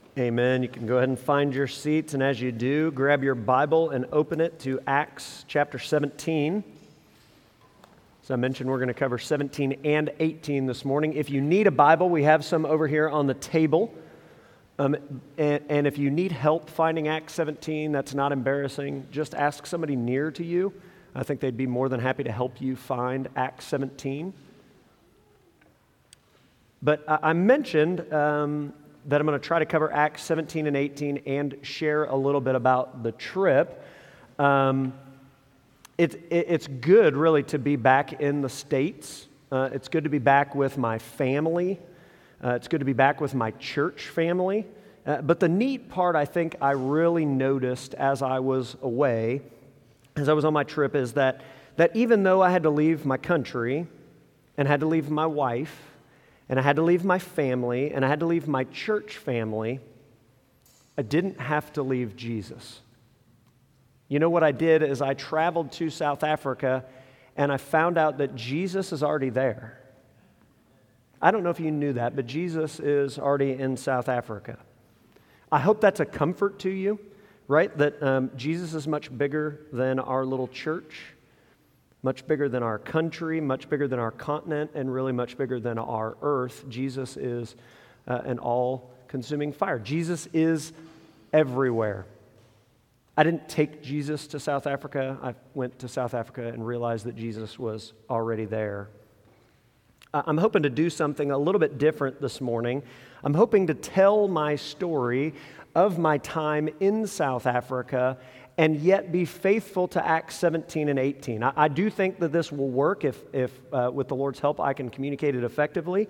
Amen. You can go ahead and find your seats, and as you do, grab your Bible and open it to Acts chapter 17. As I mentioned, we're going to cover 17 and 18 this morning. If you need a Bible, we have some over here on the table. And if you need help finding Acts 17, that's not embarrassing. Just ask somebody near to you. I think they'd be more than happy to help you find Acts 17. But I mentioned that I'm going to try to cover Acts 17 and 18 and share a little bit about the trip. It's good, really, to be back in the States. It's good to be back with my family. It's good to be back with my church family. But the neat part, I think, I really noticed as I was away, as I was on my trip, is that even though I had to leave my country and had to leave my wife, and I had to leave my family, and I had to leave my church family, I didn't have to leave Jesus. You know what I did is I traveled to South Africa, and I found out that Jesus is already there. I don't know if you knew that, but Jesus is already in South Africa. I hope that's a comfort to you, right? That Jesus is much bigger than our little church, much bigger than our country, much bigger than our continent, and really much bigger than our earth. Jesus is an all-consuming fire. Jesus is everywhere. I didn't take Jesus to South Africa. I went to South Africa and realized that Jesus was already there. I'm hoping to do something a little bit different this morning. I'm hoping to tell my story of my time in South Africa and yet be faithful to Acts 17 and 18. I do think that this will work if with the Lord's help, I can communicate it effectively.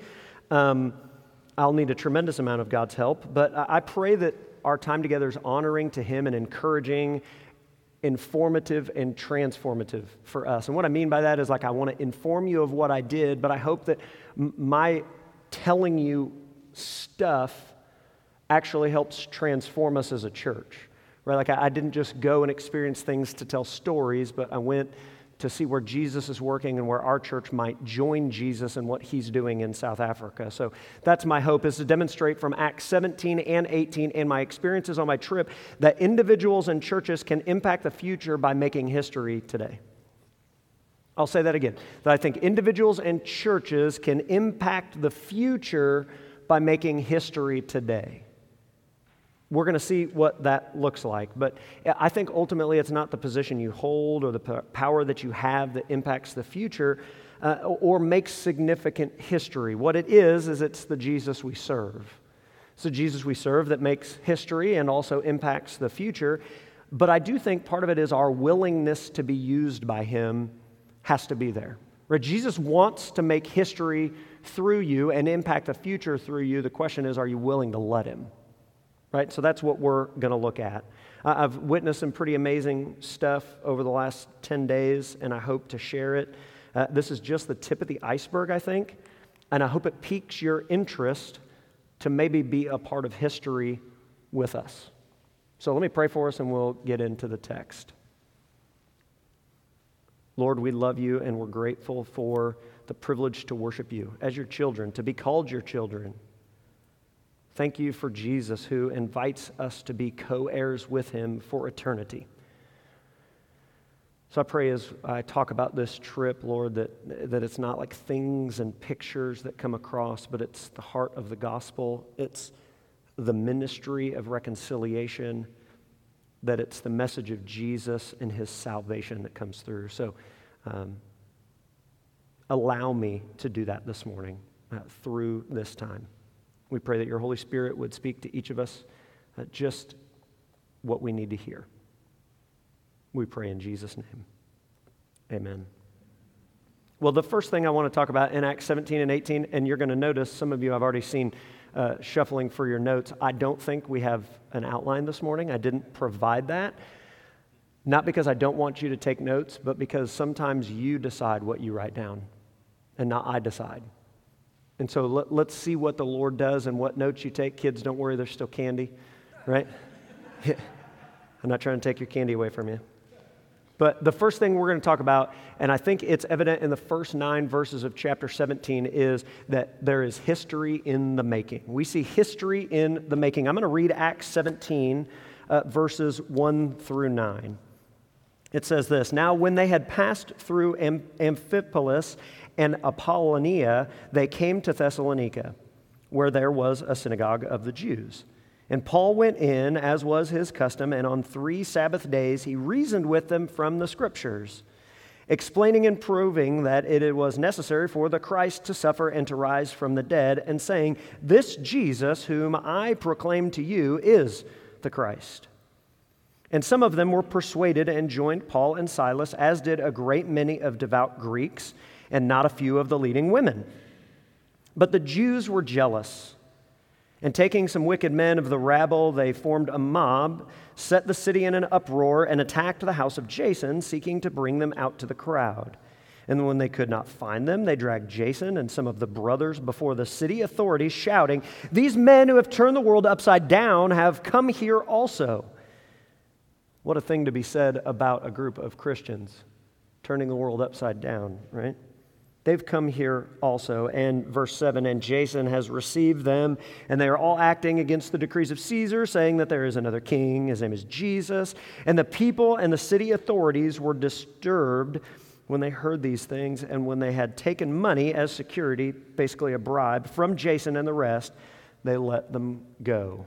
I'll need a tremendous amount of God's help, but I pray that our time together is honoring to Him and encouraging, informative, and transformative for us. And what I mean by that is, like, I want to inform you of what I did, but I hope that my telling you stuff actually helps transform us as a church. Right? Like, I didn't just go and experience things to tell stories, but I went to see where Jesus is working and where our church might join Jesus in what He's doing in South Africa. So that's my hope, is to demonstrate from Acts 17 and 18 and my experiences on my trip that individuals and churches can impact the future by making history today. I'll say that again, that I think individuals and churches can impact the future by making history today. We're going to see what that looks like, but I think ultimately it's not the position you hold or the power that you have that impacts the future or makes significant history. What it is it's the Jesus we serve. It's the Jesus we serve that makes history and also impacts the future, but I do think part of it is our willingness to be used by Him has to be there. Right? Jesus wants to make history through you and impact the future through you. The question is, are you willing to let Him? Right, so that's what we're going to look at. I've witnessed some pretty amazing stuff over the last 10 days, and I hope to share it. This is just the tip of the iceberg, I think, and I hope it piques your interest to maybe be a part of history with us. So let me pray for us, and we'll get into the text. Lord, we love You, and we're grateful for the privilege to worship You as Your children, to be called Your children. Thank You for Jesus, who invites us to be co-heirs with Him for eternity. So I pray as I talk about this trip, Lord, that it's not like things and pictures that come across, but it's the heart of the gospel. It's the ministry of reconciliation, that it's the message of Jesus and His salvation that comes through. So allow me to do that this morning through this time. We pray that Your Holy Spirit would speak to each of us just what we need to hear. We pray in Jesus' name. Amen. Well, the first thing I want to talk about in Acts 17 and 18, and you're going to notice, some of you I've already seen shuffling for your notes. I don't think we have an outline this morning. I didn't provide that. Not because I don't want you to take notes, but because sometimes you decide what you write down, and not I decide. And so let's see what the Lord does and what notes you take. Kids, don't worry, there's still candy, right? I'm not trying to take your candy away from you. But the first thing we're going to talk about, and I think it's evident in the first 9 verses of chapter 17, is that there is history in the making. We see history in the making. I'm going to read Acts 17, verses 1 through 9. It says this: Now when they had passed through Amphipolis and Apollonia, they came to Thessalonica, where there was a synagogue of the Jews. And Paul went in, as was his custom, and on 3 Sabbath days he reasoned with them from the Scriptures, explaining and proving that it was necessary for the Christ to suffer and to rise from the dead, and saying, This Jesus, whom I proclaim to you, is the Christ. And some of them were persuaded and joined Paul and Silas, as did a great many of devout Greeks, and not a few of the leading women. But the Jews were jealous, and taking some wicked men of the rabble, they formed a mob, set the city in an uproar, and attacked the house of Jason, seeking to bring them out to the crowd. And when they could not find them, they dragged Jason and some of the brothers before the city authorities, shouting, These men who have turned the world upside down have come here also. What a thing to be said about a group of Christians, turning the world upside down, right? They've come here also. And verse 7, and Jason has received them, and they are all acting against the decrees of Caesar, saying that there is another king, his name is Jesus. And the people and the city authorities were disturbed when they heard these things, and when they had taken money as security, basically a bribe, from Jason and the rest, they let them go.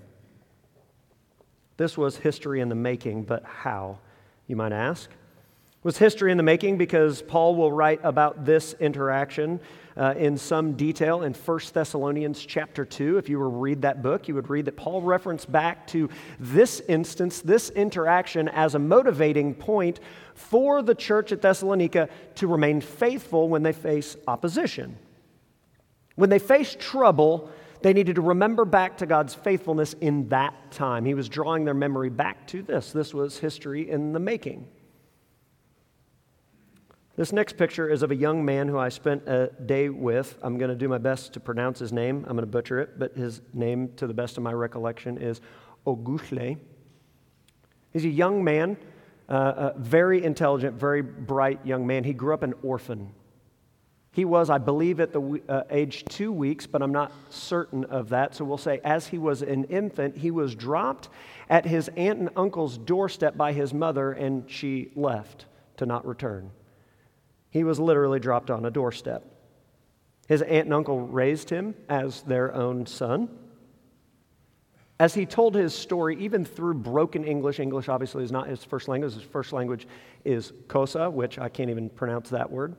This was history in the making, but how, you might ask? Was history in the making because Paul will write about this interaction in some detail in 1 Thessalonians chapter 2. If you were to read that book, you would read that Paul referenced back to this instance, this interaction, as a motivating point for the church at Thessalonica to remain faithful when they face opposition. When they face trouble, they needed to remember back to God's faithfulness in that time. He was drawing their memory back to this. This was history in the making. This next picture is of a young man who I spent a day with. I'm going to do my best to pronounce his name. I'm going to butcher it, but his name, to the best of my recollection, is Ogushle. He's a young man, very intelligent, very bright young man. He grew up an orphan. He was, I believe, at the age 2 weeks, but I'm not certain of that. So we'll say as he was an infant, he was dropped at his aunt and uncle's doorstep by his mother, and she left to not return. He was literally dropped on a doorstep. His aunt and uncle raised him as their own son. As he told his story, even through broken English, English obviously is not his first language. His first language is Xhosa, which I can't even pronounce that word.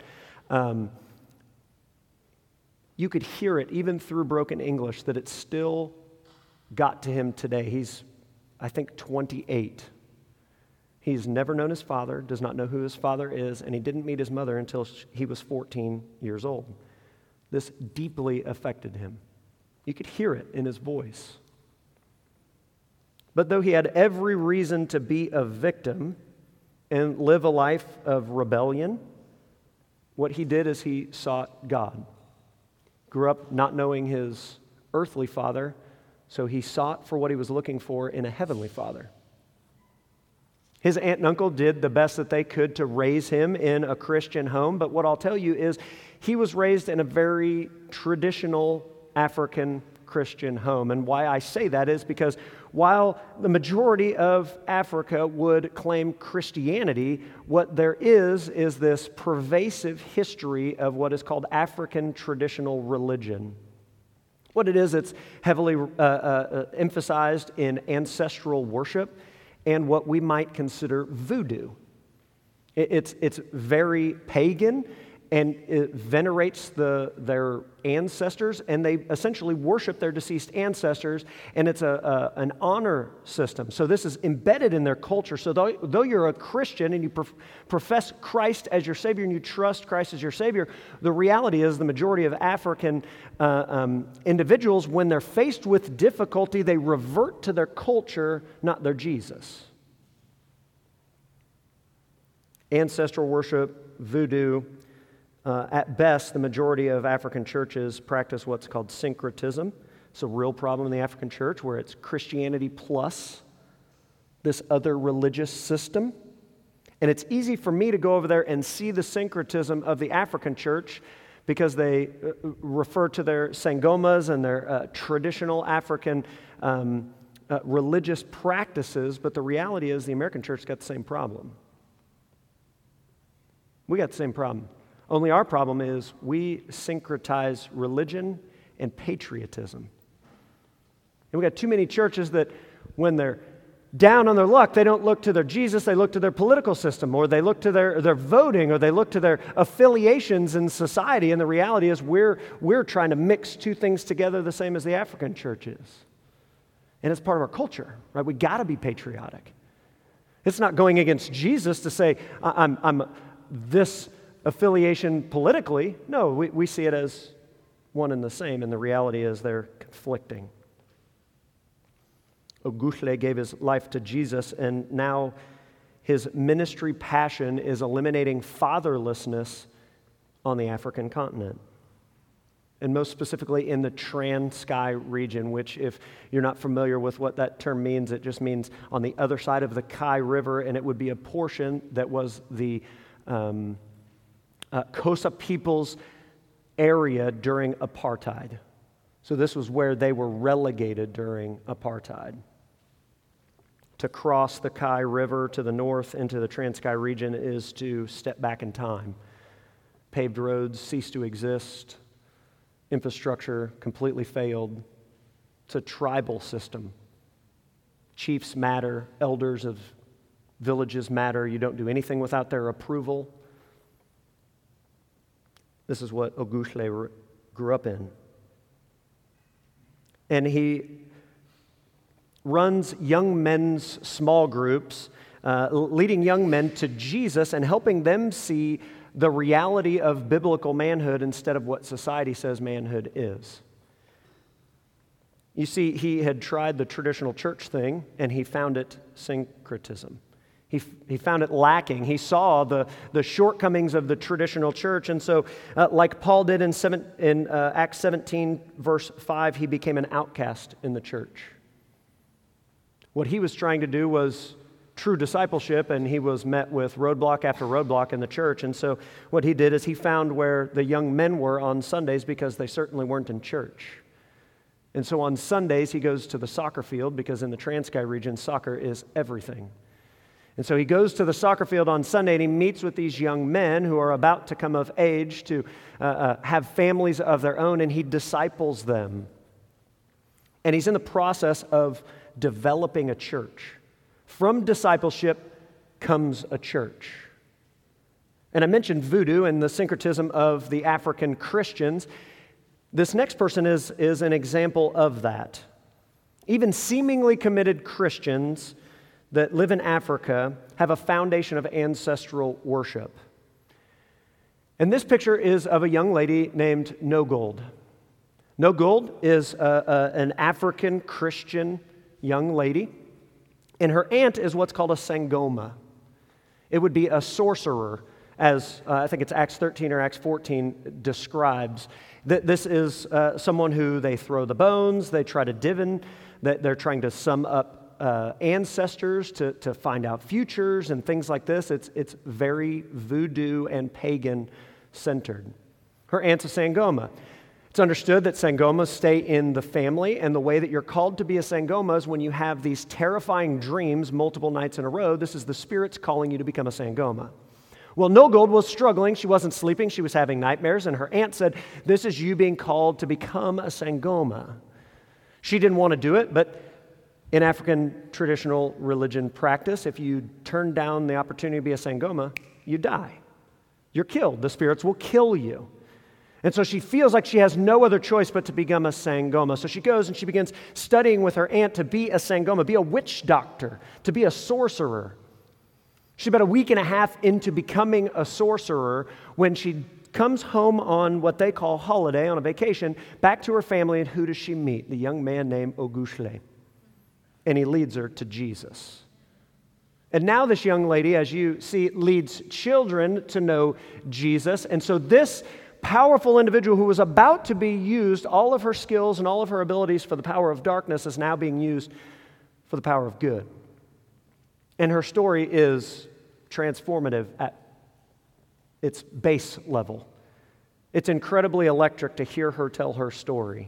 You could hear it even through broken English that it still got to him today. He's, I think, 28. He's never known his father, does not know who his father is, and he didn't meet his mother until he was 14 years old. This deeply affected him. You could hear it in his voice. But though he had every reason to be a victim and live a life of rebellion, what he did is he sought God. Grew up not knowing his earthly father, so he sought for what he was looking for in a heavenly father. His aunt and uncle did the best that they could to raise him in a Christian home, but what I'll tell you is he was raised in a very traditional African Christian home. And why I say that is because while the majority of Africa would claim Christianity, what there is this pervasive history of what is called African traditional religion. What it is, it's heavily emphasized in ancestral worship and what we might consider voodoo. It's very pagan, and it venerates their ancestors, and they essentially worship their deceased ancestors, and it's an honor system. So this is embedded in their culture. So though you're a Christian and you profess Christ as your Savior and you trust Christ as your Savior, the reality is the majority of African individuals, when they're faced with difficulty, they revert to their culture, not their Jesus. Ancestral worship, voodoo. At best, the majority of African churches practice what's called syncretism. It's a real problem in the African church where it's Christianity plus this other religious system. And it's easy for me to go over there and see the syncretism of the African church because they refer to their sangomas and their traditional African religious practices, but the reality is the American church got the same problem. We got the same problem. Only our problem is we syncretize religion and patriotism. And we got too many churches that when they're down on their luck, they don't look to their Jesus, they look to their political system, or they look to their voting, or they look to their affiliations in society. And the reality is we're trying to mix two things together the same as the African church is. And it's part of our culture, right? We got to be patriotic. It's not going against Jesus to say, I'm this affiliation politically. No, we see it as one and the same, and the reality is they're conflicting. Ogunhle gave his life to Jesus, and now his ministry passion is eliminating fatherlessness on the African continent. And most specifically in the Transkei region, which if you're not familiar with what that term means, it just means on the other side of the Kai River, and it would be a portion that was the Xhosa people's area during apartheid. So this was where they were relegated during apartheid. To cross the Kai River to the north into the Transkei region is to step back in time. Paved roads cease to exist. Infrastructure completely failed. It's a tribal system. Chiefs matter. Elders of villages matter. You don't do anything without their approval. This is what Ogunhle grew up in. And he runs young men's small groups, leading young men to Jesus and helping them see the reality of biblical manhood instead of what society says manhood is. You see, he had tried the traditional church thing, and he found it syncretism. He found it lacking. He saw the shortcomings of the traditional church, and so like Paul did in Acts 17, verse 5, he became an outcast in the church. What he was trying to do was true discipleship, and he was met with roadblock after roadblock in the church. And so what he did is he found where the young men were on Sundays because they certainly weren't in church. And so on Sundays, he goes to the soccer field because in the Transkei region, soccer is everything. And so he goes to the soccer field on Sunday and he meets with these young men who are about to come of age to have families of their own, and he disciples them. And he's in the process of developing a church. From discipleship comes a church. And I mentioned voodoo and the syncretism of the African Christians. This next person is an example of that. Even seemingly committed Christians that live in Africa have a foundation of ancestral worship. And this picture is of a young lady named Nogold. Nogold is an African Christian young lady, and her aunt is what's called a sangoma. It would be a sorcerer, as I think it's Acts 13 or Acts 14 describes. This is someone who they throw the bones, they try to divine, that they're trying to sum up ancestors to find out futures and things like this. It's very voodoo and pagan centered. Her aunt's a sangoma. It's understood that sangomas stay in the family, and the way that you're called to be a sangoma is when you have these terrifying dreams multiple nights in a row. This is the spirits calling you to become a sangoma. Well, Nogold was struggling. She wasn't sleeping. She was having nightmares, and her aunt said, "This is you being called to become a sangoma." She didn't want to do it, but in African traditional religion practice, if you turn down the opportunity to be a sangoma, you die. You're killed. The spirits will kill you. And so she feels like she has no other choice but to become a sangoma. So she goes and she begins studying with her aunt to be a sangoma, be a witch doctor, to be a sorcerer. She's about a week and a half into becoming a sorcerer when she comes home on what they call holiday, on a vacation, back to her family, and who does she meet? The young man named Ogunhle. And he leads her to Jesus. And now this young lady, as you see, leads children to know Jesus. And so this powerful individual who was about to be used, all of her skills and all of her abilities for the power of darkness is now being used for the power of good. And her story is transformative at its base level. It's incredibly electric to hear her tell her story.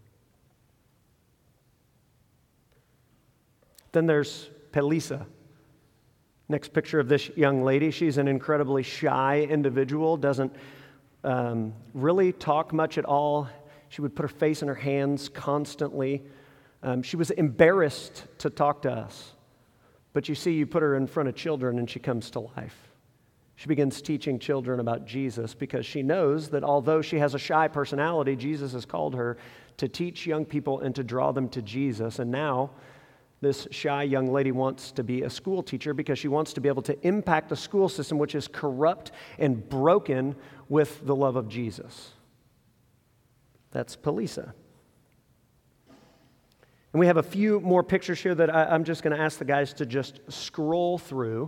Then there's Pelisa. Next picture of this young lady. She's an incredibly shy individual, doesn't really talk much at all. She would put her face in her hands constantly. She was embarrassed to talk to us. But you see, you put her in front of children and she comes to life. She begins teaching children about Jesus because she knows that although she has a shy personality, Jesus has called her to teach young people and to draw them to Jesus. And now, this shy young lady wants to be a school teacher because she wants to be able to impact the school system, which is corrupt and broken, with the love of Jesus. That's Pelisa. And we have a few more pictures here that I'm just going to ask the guys to just scroll through.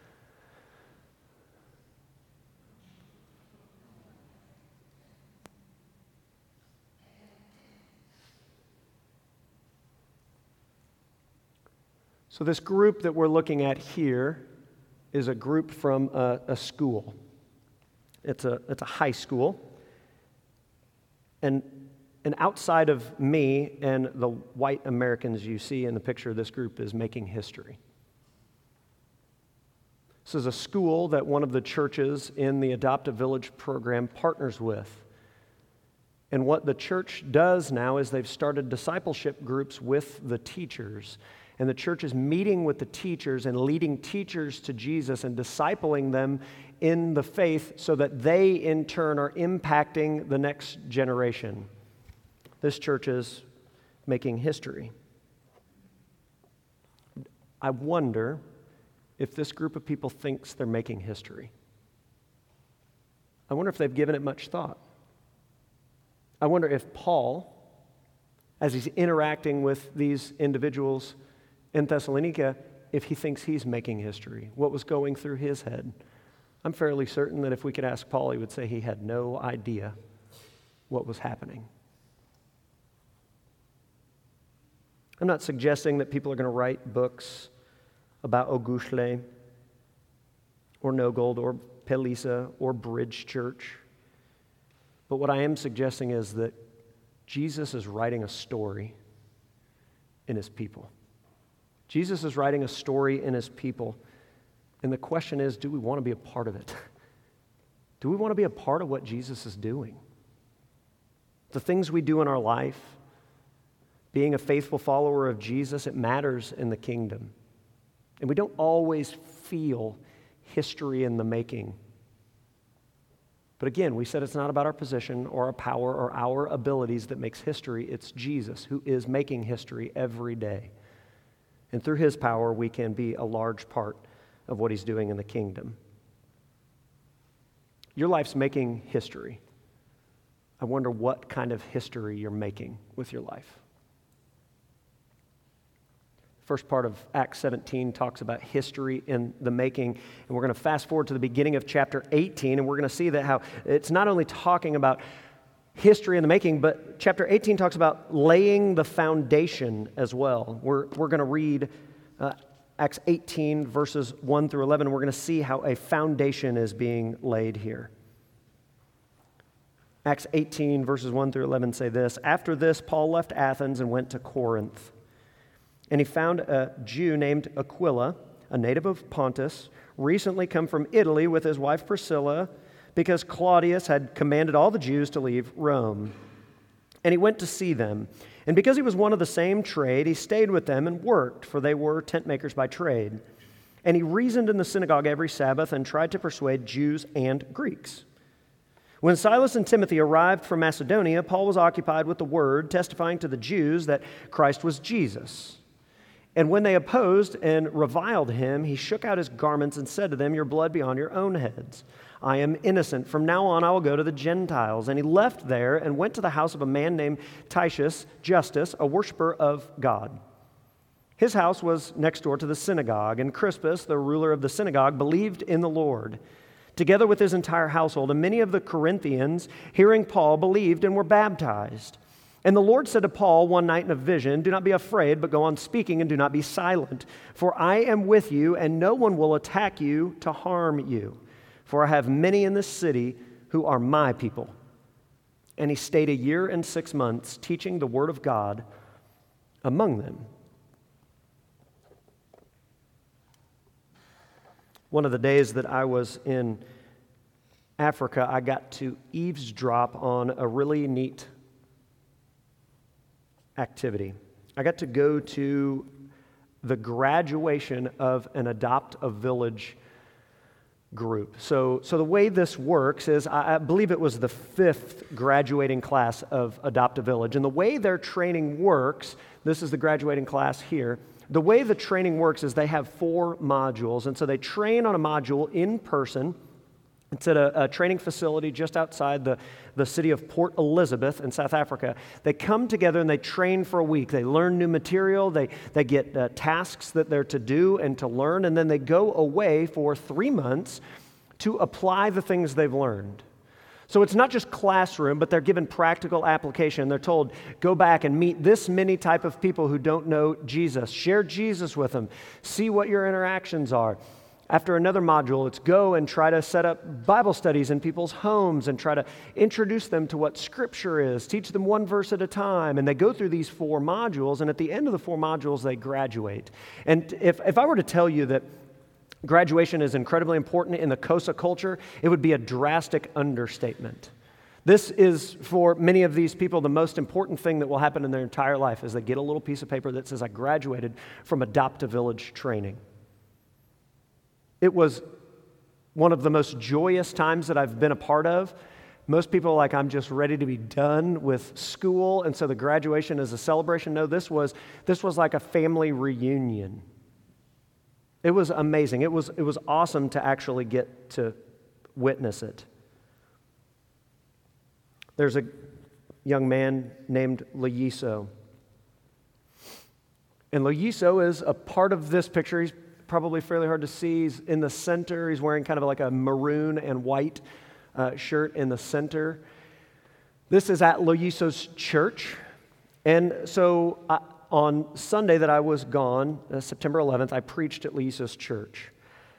So this group that we're looking at here is a group from a school. It's a high school. And outside of me and the white Americans you see in the picture, this group is making history. This is a school that one of the churches in the Adopt a Village program partners with. And what the church does now is they've started discipleship groups with the teachers. And the church is meeting with the teachers and leading teachers to Jesus and discipling them in the faith so that they, in turn, are impacting the next generation. This church is making history. I wonder if this group of people thinks they're making history. I wonder if they've given it much thought. I wonder if Paul, as he's interacting with these individuals in Thessalonica, if he thinks he's making history, what was going through his head. I'm fairly certain that if we could ask Paul, he would say he had no idea what was happening. I'm not suggesting that people are going to write books about Ogushule or No Gold or Pelisa or Bridge Church. But what I am suggesting is that Jesus is writing a story in his people. Jesus is writing a story in his people. And the question is, do we want to be a part of it? Do we want to be a part of what Jesus is doing? The things we do in our life, being a faithful follower of Jesus, it matters in the kingdom. And we don't always feel history in the making. But again, we said it's not about our position or our power or our abilities that makes history. It's Jesus who is making history every day. And through his power, we can be a large part of what he's doing in the kingdom. Your life's making history. I wonder what kind of history you're making with your life. First part of Acts 17 talks about history in the making, and we're going to fast forward to the beginning of chapter 18, and we're going to see that how it's not only talking about history in the making, but chapter 18 talks about laying the foundation as well. We're going to read Acts 18, verses 1 through 11, and we're going to see how a foundation is being laid here. Acts 18, verses 1 through 11 say this: After this, Paul left Athens and went to Corinth. And he found a Jew named Aquila, a native of Pontus, recently come from Italy with his wife Priscilla, because Claudius had commanded all the Jews to leave Rome. And he went to see them. And because he was one of the same trade, he stayed with them and worked, for they were tent makers by trade. And he reasoned in the synagogue every Sabbath and tried to persuade Jews and Greeks. When Silas and Timothy arrived from Macedonia, Paul was occupied with the word, testifying to the Jews that Christ was Jesus. And when they opposed and reviled him, he shook out his garments and said to them, "Your blood be on your own heads. I am innocent. From now on I will go to the Gentiles." And he left there and went to the house of a man named Titius Justus, a worshiper of God. His house was next door to the synagogue, and Crispus, the ruler of the synagogue, believed in the Lord, together with his entire household. And many of the Corinthians, hearing Paul, believed and were baptized. And the Lord said to Paul one night in a vision, "Do not be afraid, but go on speaking and do not be silent. For I am with you, and no one will attack you to harm you. For I have many in this city who are my people." And he stayed 1 year and 6 months teaching the word of God among them. One of the days that I was in Africa, I got to eavesdrop on a really neat activity. I got to go to the graduation of an Adopt a Village group. So the way this works is, I believe it was the 5th graduating class of Adopt a Village. And the way their training works, this is the graduating class here, the way the training works is they have 4 modules. And so they train on a module in person. It's at a training facility just outside the city of Port Elizabeth in South Africa. They come together and they train for a week. They learn new material. They get tasks that they're to do and to learn. And then they go away for 3 months to apply the things they've learned. So it's not just classroom, but they're given practical application. They're told, go back and meet this many type of people who don't know Jesus. Share Jesus with them. See what your interactions are. After another module, it's go and try to set up Bible studies in people's homes and try to introduce them to what Scripture is, teach them one verse at a time. And they go through these 4 modules, and at the end of the 4 modules, they graduate. And if I were to tell you that graduation is incredibly important in the Xhosa culture, it would be a drastic understatement. This is, for many of these people, the most important thing that will happen in their entire life is they get a little piece of paper that says, "I graduated from Adopt a Village training." It was one of the most joyous times that I've been a part of. Most people are like, I'm just ready to be done with school, and so the graduation is a celebration. No, this was like a family reunion. It was amazing. It was awesome to actually get to witness it. There's a young man named Layiso. And Layiso is a part of this picture. He's probably fairly hard to see. He's in the center. He's wearing kind of like a maroon and white shirt in the center. This is at Layiso's church. And so on Sunday that I was gone, September 11th, I preached at Layiso's church.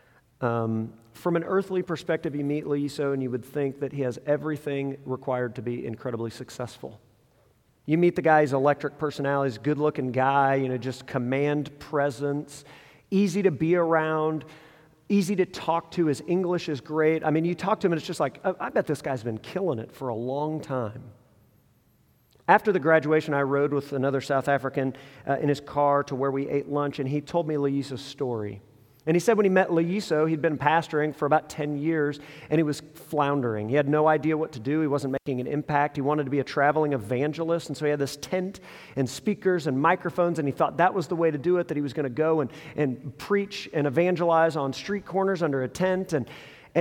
From an earthly perspective, you meet Layiso and you would think that he has everything required to be incredibly successful. You meet the guy, he's electric personality, he's a good-looking guy, just command presence, easy to be around, easy to talk to. His English is great. I mean, you talk to him and it's just like, I bet this guy's been killing it for a long time. After the graduation, I rode with another South African in his car to where we ate lunch, and he told me Layiso's story. And he said when he met Layiso, he'd been pastoring for about 10 years, and he was floundering. He had no idea what to do. He wasn't making an impact. He wanted to be a traveling evangelist, and so he had this tent and speakers and microphones, and he thought that was the way to do it, that he was going to go and preach and evangelize on street corners under a tent. And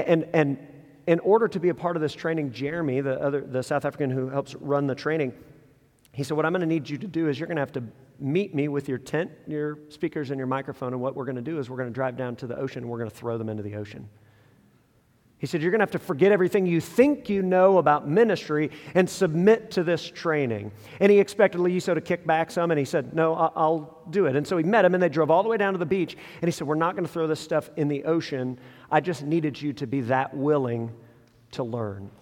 in order to be a part of this training, Jeremy, the South African who helps run the training, he said, what I'm going to need you to do is you're going to have to meet me with your tent, your speakers, and your microphone, and what we're going to do is we're going to drive down to the ocean, and we're going to throw them into the ocean. He said, you're going to have to forget everything you think you know about ministry and submit to this training. And he expected Layiso to kick back some, and he said, no, I'll do it. And so he met him, and they drove all the way down to the beach, and he said, we're not going to throw this stuff in the ocean. I just needed you to be that willing to learn.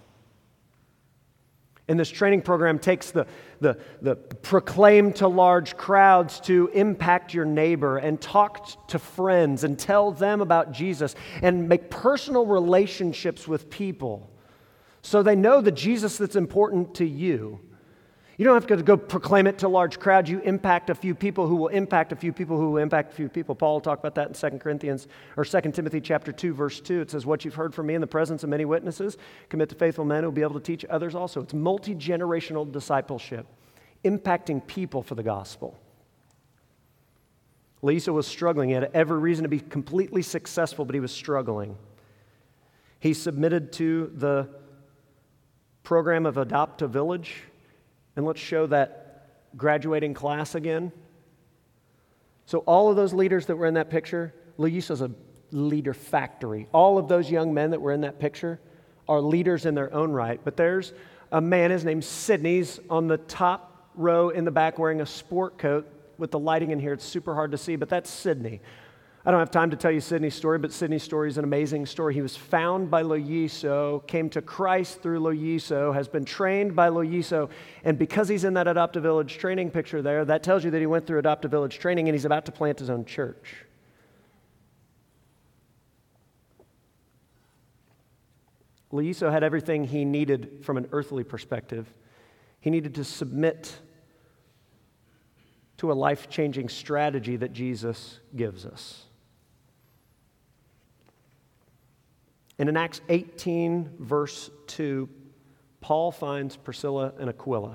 And this training program takes the proclaim to large crowds to impact your neighbor and talk to friends and tell them about Jesus and make personal relationships with people so they know the Jesus that's important to you. You don't have to go proclaim it to large crowds. You impact a few people who will impact a few people who will impact a few people. Paul will talk about that in 2 Timothy chapter 2, verse 2. It says, what you've heard from me in the presence of many witnesses, commit to faithful men who will be able to teach others also. It's multi-generational discipleship, impacting people for the gospel. Layiso was struggling. He had every reason to be completely successful, but he was struggling. He submitted to the program of Adopt a Village. And let's show that graduating class again. So all of those leaders that were in that picture, Layiso's a leader factory. All of those young men that were in that picture are leaders in their own right. But there's a man, his name's Sidney. He's on the top row in the back wearing a sport coat. With the lighting in here, it's super hard to see, but that's Sydney. I don't have time to tell you Sydney's story, but Sydney's story is an amazing story. He was found by Loyiso, came to Christ through Loyiso, has been trained by Loyiso, and because he's in that Adoptive Village training picture there, that tells you that he went through Adoptive Village training and he's about to plant his own church. Loyiso had everything he needed from an earthly perspective. He needed to submit to a life-changing strategy that Jesus gives us. And in Acts 18, verse 2, Paul finds Priscilla and Aquila.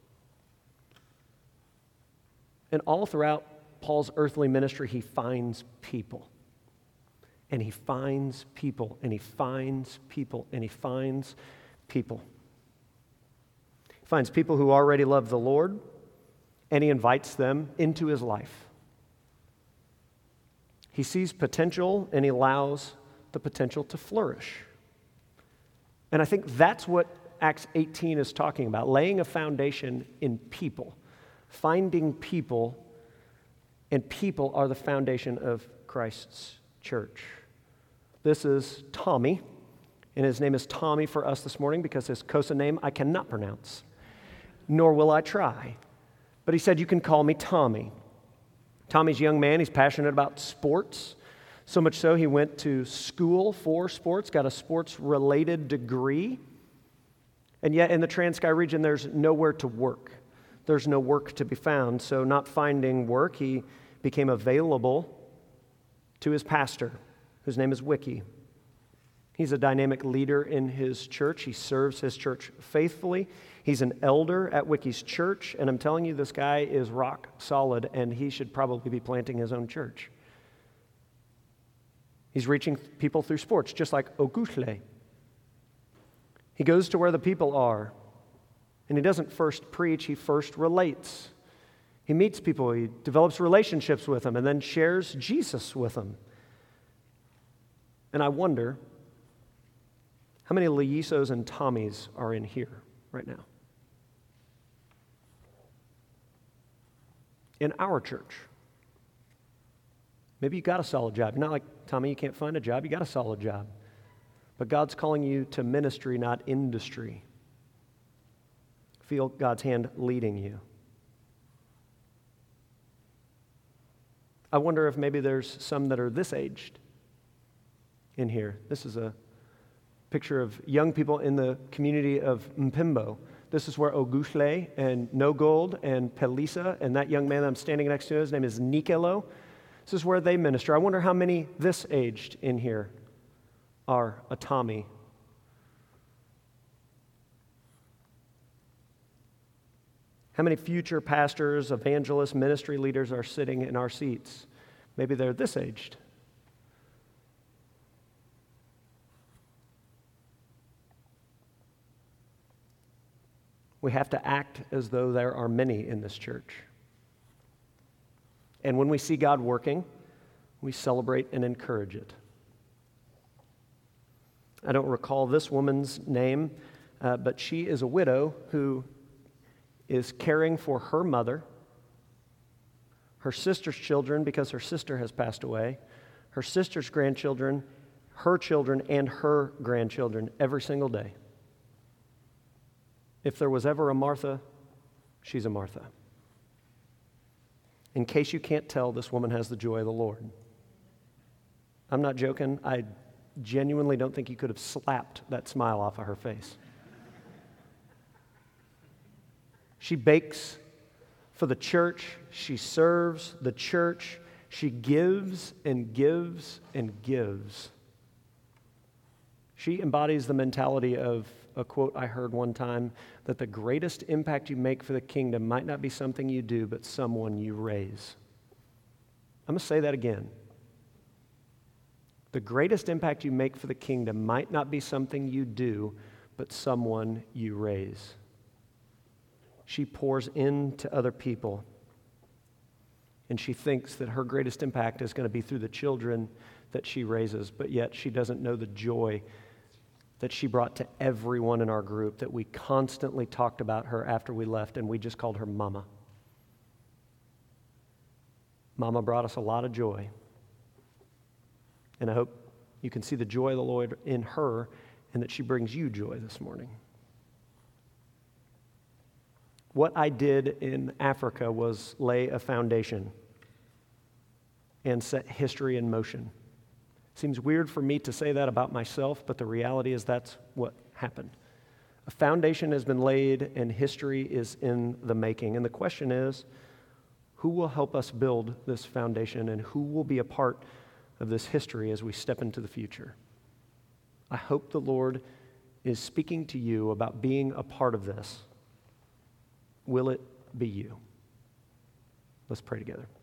And all throughout Paul's earthly ministry, he finds people. And he finds people, and he finds people, and he finds people. He finds people who already love the Lord, and he invites them into his life. He sees potential, and he allows the potential to flourish. And I think that's what Acts 18 is talking about, laying a foundation in people, finding people, and people are the foundation of Christ's church. This is Tommy, and his name is Tommy for us this morning because his Kosa name I cannot pronounce, nor will I try. But he said, you can call me Tommy. Tommy's a young man. He's passionate about sports. So much so, he went to school for sports, got a sports-related degree. And yet in the Transky region, there's nowhere to work. There's no work to be found. So not finding work, he became available to his pastor, whose name is Wiki. He's a dynamic leader in his church. He serves his church faithfully. He's an elder at Wiki's church, and I'm telling you, this guy is rock solid, and he should probably be planting his own church. He's reaching people through sports, just like Ogushle. He goes to where the people are, and he doesn't first preach, he first relates. He meets people, he develops relationships with them, and then shares Jesus with them. And I wonder, how many Loyisos and Tommies are in here right now? In our church. Maybe you got a solid job. You're not like, Tommy, you can't find a job. You got a solid job. But God's calling you to ministry, not industry. Feel God's hand leading you. I wonder if maybe there's some that are this aged in here. This is a picture of young people in the community of Mpimbo. This is where Ogushle and No Gold and Pelisa and that young man that I'm standing next to, his name is Nikelo. This is where they minister. I wonder how many this aged in here are a Tommy. How many future pastors, evangelists, ministry leaders are sitting in our seats? Maybe they're this aged. We have to act as though there are many in this church. And when we see God working, we celebrate and encourage it. I don't recall this woman's name, but she is a widow who is caring for her mother, her sister's children because her sister has passed away, her sister's grandchildren, her children, and her grandchildren every single day. If there was ever a Martha, she's a Martha. In case you can't tell, this woman has the joy of the Lord. I'm not joking. I genuinely don't think you could have slapped that smile off of her face. She bakes for the church. She serves the church. She gives and gives and gives. She embodies the mentality of a quote I heard one time, that the greatest impact you make for the kingdom might not be something you do, but someone you raise. I'm going to say that again. The greatest impact you make for the kingdom might not be something you do, but someone you raise. She pours into other people, and she thinks that her greatest impact is going to be through the children that she raises, but yet she doesn't know the joy that she brought to everyone in our group, that we constantly talked about her after we left, and we just called her Mama. Mama brought us a lot of joy. And I hope you can see the joy of the Lord in her and that she brings you joy this morning. What I did in Africa was lay a foundation and set history in motion. It seems weird for me to say that about myself, but the reality is that's what happened. A foundation has been laid and history is in the making. And the question is, who will help us build this foundation and who will be a part of this history as we step into the future? I hope the Lord is speaking to you about being a part of this. Will it be you? Let's pray together.